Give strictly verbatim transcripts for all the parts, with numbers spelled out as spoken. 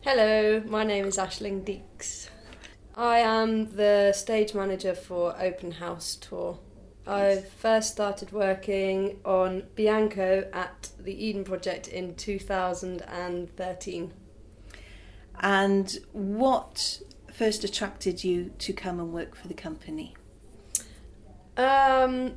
Hello, my name is Aisling Deeks. I am the stage manager for Open House Tour. I first started working on Bianco at the Eden Project in two thousand thirteen. And what first attracted you to come and work for the company? Um,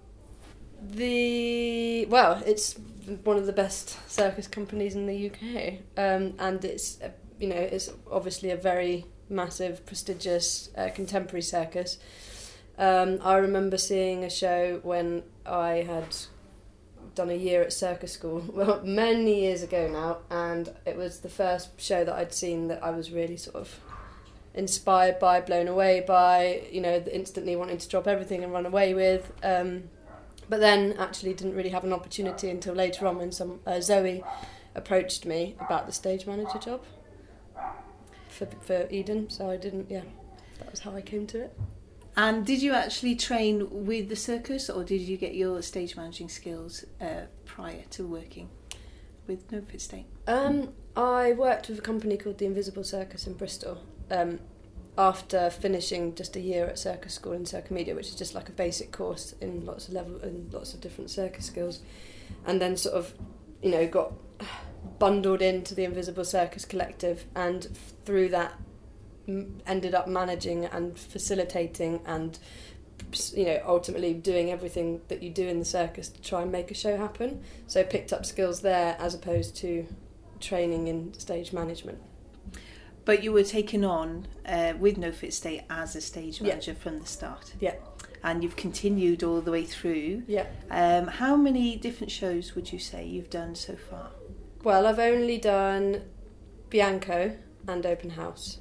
the well, it's one of the best circus companies in the U K, um, and it's uh, you know it's obviously a very massive, prestigious uh, contemporary circus. Um, I remember seeing a show when I had done a year at circus school, well, many years ago now, and it was the first show that I'd seen that I was really sort of inspired by, blown away by, you know, instantly wanting to drop everything and run away with. Um, but then actually didn't really have an opportunity until later on when some uh, Zoe approached me about the stage manager job for for Eden. So I didn't, yeah, that was how I came to it. And did you actually train with the circus, or did you get your stage managing skills uh, prior to working with No Fit State? Um, I worked with a company called the Invisible Circus in Bristol um, after finishing just a year at circus school in Circomedia, which is just like a basic course in lots of level and lots of different circus skills, and then sort of, you know, got bundled into the Invisible Circus Collective, and through that ended up managing and facilitating and, you know, ultimately doing everything that you do in the circus to try and make a show happen. So picked up skills there as opposed to training in stage management. But you were taken on uh, with No Fit State as a stage manager Yeah. from the start. Yeah. And you've continued all the way through. Yeah. Um, how many different shows would you say you've done so far? Well, I've only done Bianco and Open House.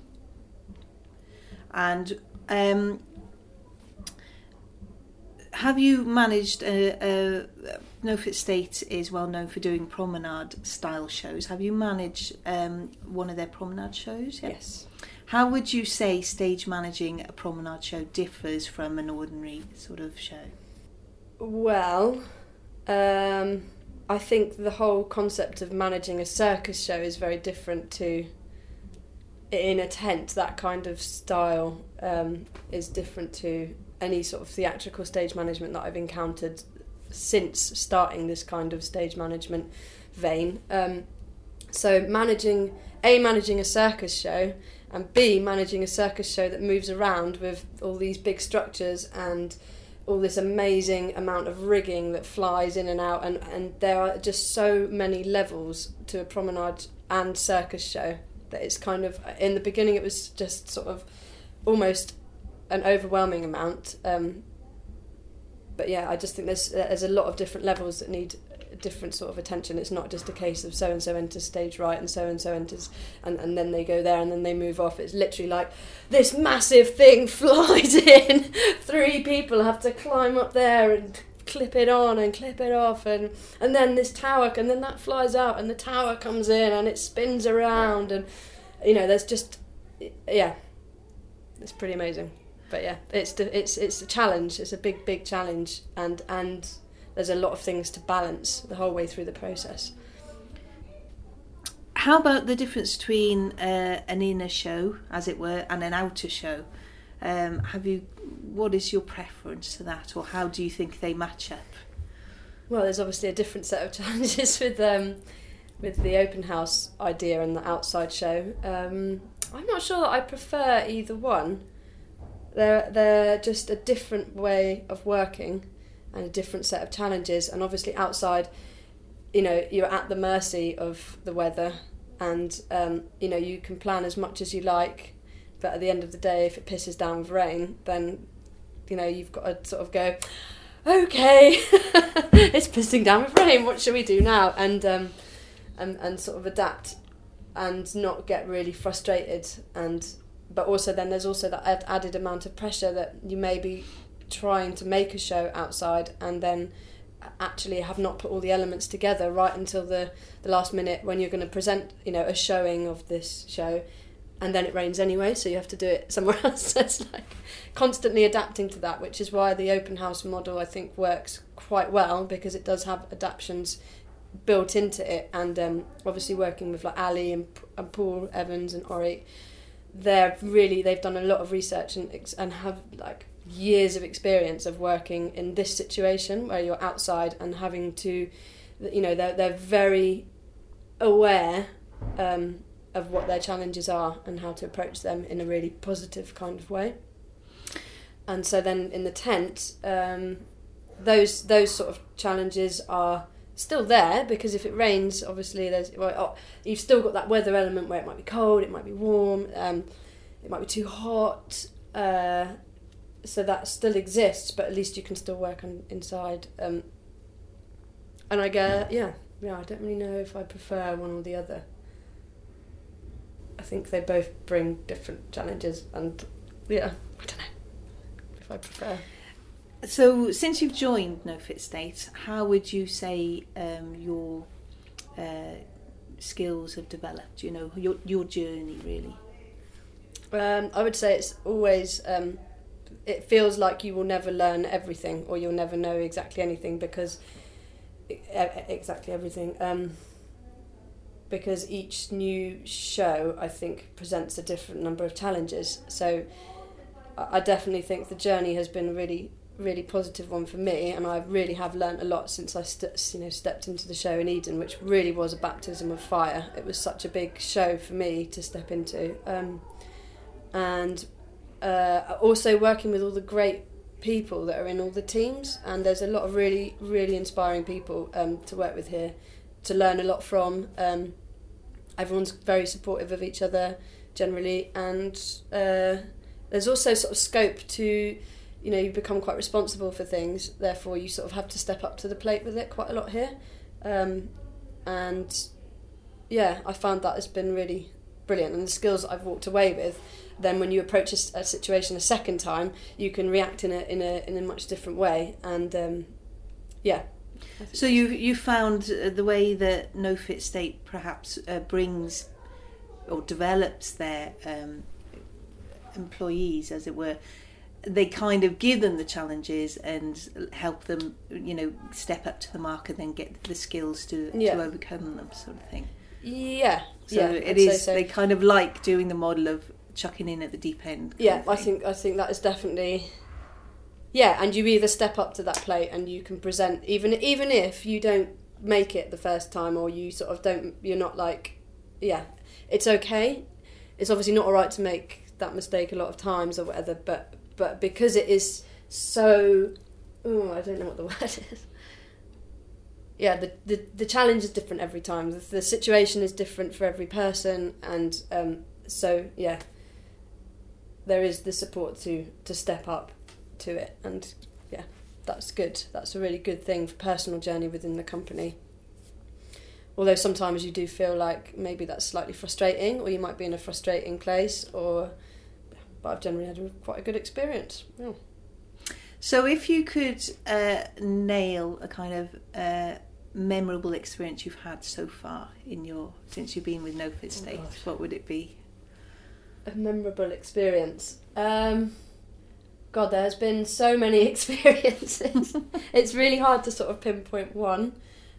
And um, have you managed, a, a, No Fit State is well known for doing promenade style shows. Have you managed um, one of their promenade shows yet? Yes. How would you say stage managing a promenade show differs from an ordinary sort of show? Well, um, I think the whole concept of managing a circus show is very different to in a tent. That kind of style um, is different to any sort of theatrical stage management that I've encountered since starting this kind of stage management vein. Um, so managing, A, managing a circus show, and B, managing a circus show that moves around with all these big structures and all this amazing amount of rigging that flies in and out, and, and there are just so many levels to a promenade and circus show that it's kind of, in the beginning it was just sort of almost an overwhelming amount, um, but yeah, I just think there's there's a lot of different levels that need different sort of attention. It's not just a case of so and so enters stage right and so and so enters and, and then they go there and then they move off. It's literally like this massive thing flies in, three people have to climb up there and clip it on and clip it off, and and then this tower, and then that flies out and the tower comes in and it spins around, and you know, there's just, yeah, it's pretty amazing. But yeah, it's it's it's a challenge. It's a big big challenge, and and there's a lot of things to balance the whole way through the process. How about the difference between uh, an inner show, as it were, and an outer show? Um, have you? What is your preference to that, or how do you think they match up? Well, there's obviously a different set of challenges with um, with the open house idea and the outside show. Um, I'm not sure that I prefer either one. They're they're just a different way of working and a different set of challenges. And obviously outside, you know, you're at the mercy of the weather, and um, you know, you can plan as much as you like, but at the end of the day, if it pisses down with rain, then, you know, you've got to sort of go, okay, it's pissing down with rain, what shall we do now? And um, and and sort of adapt and not get really frustrated. And but also then there's also that ad- added amount of pressure that you may be trying to make a show outside and then actually have not put all the elements together right until the, the last minute when you're going to present, you know, a showing of this show, and then it rains anyway, so you have to do it somewhere else. So it's like constantly adapting to that, which is why the open house model, I think, works quite well, because it does have adaptations built into it. And um, obviously working with like Ali and, and Paul Evans and Ori, they're really they've done a lot of research and and have like years of experience of working in this situation where you're outside and having to, you know, they're they're very aware um, of what their challenges are and how to approach them in a really positive kind of way. And so then in the tent, um, those those sort of challenges are still there, because if it rains, obviously there's well, oh, you've still got that weather element where it might be cold, it might be warm, um, it might be too hot. Uh, so that still exists, but at least you can still work on inside. Um, and I get yeah yeah I don't really know if I prefer one or the other. I think they both bring different challenges, and yeah I don't know if I prefer. So, since you've joined No Fit State, how would you say um, your uh, skills have developed? You know, your your journey really. Um, I would say it's always. Um, it feels like you will never learn everything, or you'll never know exactly anything, because exactly everything. Um, because each new show, I think, presents a different number of challenges. So, I definitely think the journey has been really. really positive one for me, and I really have learnt a lot since I st- you know stepped into the show in Eden, which really was a baptism of fire. It was such a big show for me to step into, um, and uh, also working with all the great people that are in all the teams, and there's a lot of really really inspiring people um, to work with here, to learn a lot from. Um, everyone's very supportive of each other generally, and uh, there's also sort of scope to, you know, you become quite responsible for things, therefore you sort of have to step up to the plate with it quite a lot here. Um, and yeah, I found that has been really brilliant, and the skills that I've walked away with, then when you approach a, a situation a second time, you can react in a in a in a much different way. And um, yeah. So you you found the way that No Fit State perhaps uh, brings or develops their um, employees, as it were, they kind of give them the challenges and help them, you know, step up to the mark and then get the skills to, yeah. to overcome them, sort of thing. Yeah. So yeah, it I'd is. say so. They kind of like doing the model of chucking in at the deep end. Yeah, I think I think that is definitely. Yeah, and you either step up to that plate and you can present, even even if you don't make it the first time, or you sort of don't, you're not like, yeah, it's okay. It's obviously not all right to make that mistake a lot of times or whatever, but. But because it is so, oh, I don't know what the word is. Yeah, the, the, the challenge is different every time. The, the situation is different for every person, and um, so yeah, there is the support to to step up to it, and yeah, that's good. That's a really good thing for personal journey within the company. Although sometimes you do feel like maybe that's slightly frustrating, or you might be in a frustrating place, or. But I've generally had a, quite a good experience. Yeah. So if you could uh, nail a kind of uh, memorable experience you've had so far in your since you've been with No Fit State, oh, what would it be? A memorable experience. Um, God, there's been so many experiences. It's really hard to sort of pinpoint one.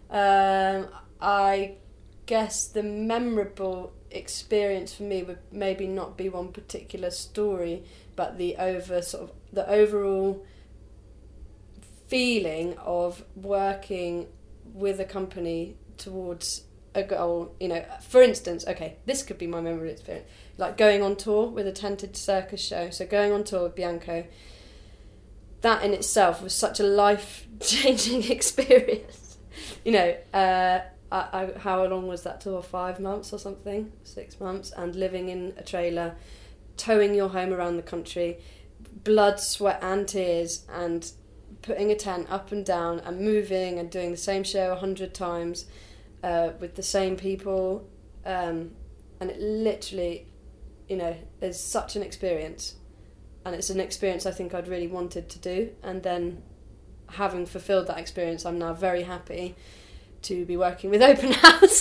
Um, I guess the memorable experience for me would maybe not be one particular story, but the over sort of the overall feeling of working with a company towards a goal. You know, for instance, okay, this could be my memorable experience, like going on tour with a tented circus show. So going on tour with Bianco, that in itself was such a life-changing experience. You know, uh I, I, how long was that tour? Five months or something? Six months? And living in a trailer, towing your home around the country, blood, sweat and tears, and putting a tent up and down and moving and doing the same show a hundred times uh, with the same people. Um, and it literally, you know, is such an experience. And it's an experience I think I'd really wanted to do. And then having fulfilled that experience, I'm now very happy to be working with Open House.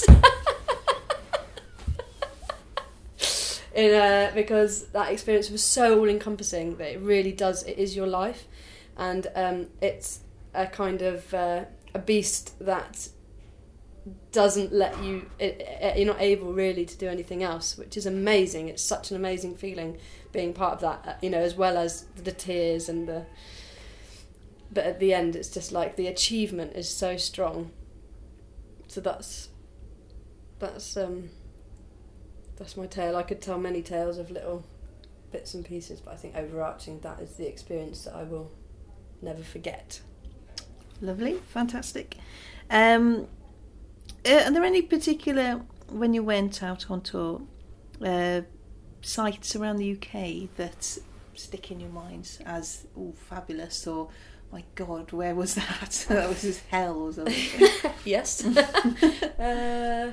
In, uh, because that experience was so all-encompassing that it really does, it is your life, and um, it's a kind of uh, a beast that doesn't let you, it, it, you're not able really to do anything else, which is amazing. It's such an amazing feeling being part of that, you know, as well as the tears and the, but at the end it's just like the achievement is so strong. So that's, that's, um, that's my tale. I could tell many tales of little bits and pieces, but I think overarching, that is the experience that I will never forget. Lovely, fantastic. Um, Uh, are there any particular, when you went out on tour, uh, sites around the U K that stick in your minds as, oh, fabulous, or, my God, where was that? That was just hell or something. Yes. uh,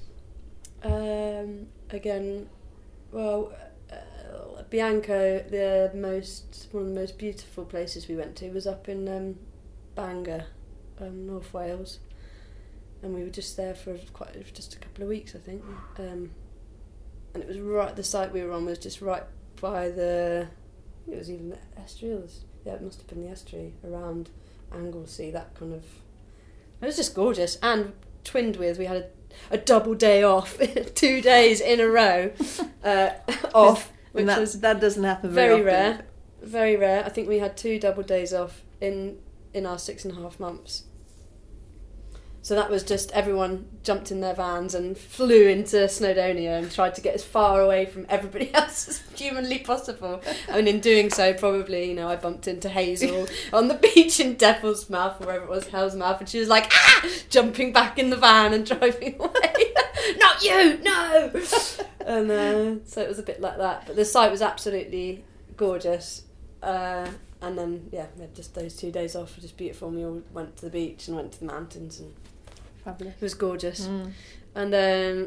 um, again, well, uh, Bianco, the most, one of the most beautiful places we went to was up in um, Bangor, um, North Wales. And we were just there for quite just a couple of weeks, I think. Um, and it was right. The site we were on was just right by the. It was even the estuary. It was, yeah, it must have been the estuary around Anglesey. That kind of. It was just gorgeous, and twinned with we had a, a double day off, two days in a row, uh, off, which that, was that doesn't happen very, very often. rare. Very rare. I think we had two double days off in in our six and a half months. So that was just, everyone jumped in their vans and flew into Snowdonia and tried to get as far away from everybody else as humanly possible. And in doing so, probably, you know, I bumped into Hazel on the beach in Devil's Mouth, or wherever it was, Hell's Mouth, and she was like, ah! Jumping back in the van and driving away. Not you! No! And uh, so it was a bit like that. But the site was absolutely gorgeous. Uh, and then, yeah, we had just those two days off were just beautiful. We all went to the beach and went to the mountains, and Fabulous. it was gorgeous. Mm. And then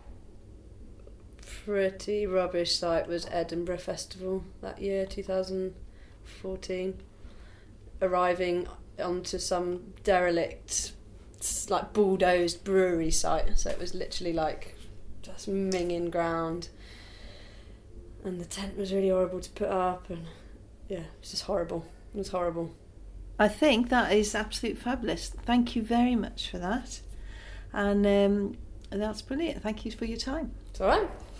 pretty rubbish site was Edinburgh Festival that year, two thousand fourteen. Arriving onto some derelict, like bulldozed brewery site. So it was literally like just minging ground. And the tent was really horrible to put up, and yeah, it was just horrible. It was horrible. I think that is absolutely fabulous. Thank you very much for that. And um, that's brilliant. Thank you for your time. It's all right.